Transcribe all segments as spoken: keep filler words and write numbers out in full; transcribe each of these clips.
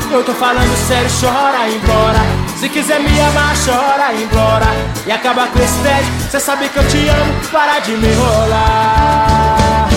Eu tô falando sério, chora, implora. Se quiser me amar, chora, implora. E acaba com esse tédio, cê sabe que eu te amo, para de me enrolar.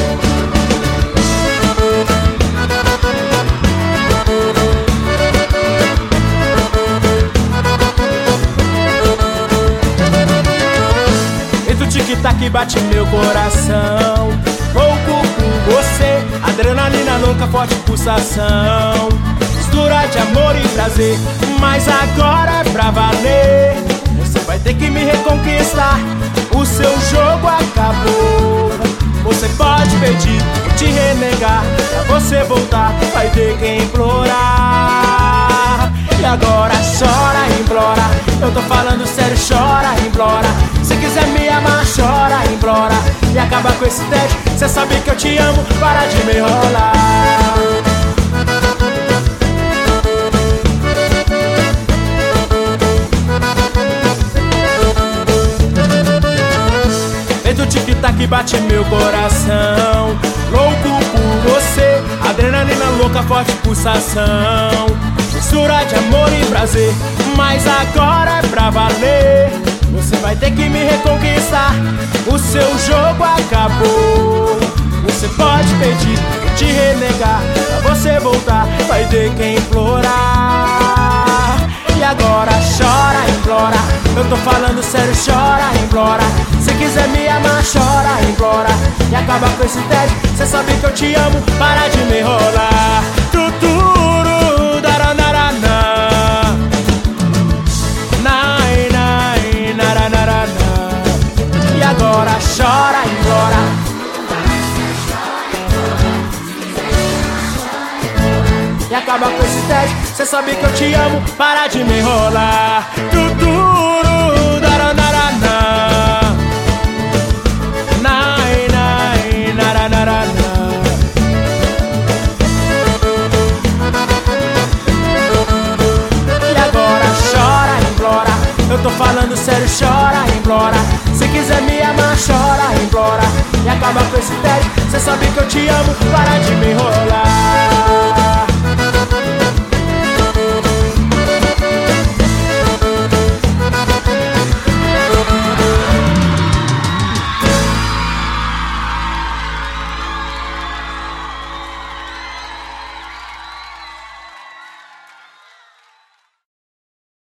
E o tic-tac bate meu coração, louco por você. Adrenalina louca, forte pulsação, mistura de amor e prazer. Mas agora é pra valer, você vai ter que me reconquistar. O seu jogo acabou. Você pode pedir, te renegar, pra você voltar vai ter que implorar. E agora chora, implora. Eu tô falando sério, chora, implora. Se quiser me amar, chora, implora. E acaba com esse tédio, cê sabe que eu te amo, para de me enrolar. Feito tic-tac bate meu coração, louco por você. Adrenalina louca, forte pulsação, mistura de amor e prazer. Mas agora é pra valer, você vai ter que me reconquistar. O seu jogo acabou. Você pode pedir, te renegar, pra você voltar vai ter que implorar. E agora chora, implora. Eu tô falando sério, chora, implora. Se quiser me amar, chora, implora. E acaba com esse tédio, cê sabe que eu te amo, para de me enrolar. Tuturu, daranarana, nai, nai, naranarana. E agora chora, implora. E acaba com esse tédio, cê sabe que eu te amo, para de me enrolar. Tuturu, daranarana, nai, nai, naranarana. E agora chora, implora. Eu tô falando sério, chora, implora. Se quiser me amar, chora, implora. E acaba com esse tédio, cê sabe que eu te amo, para de me enrolar.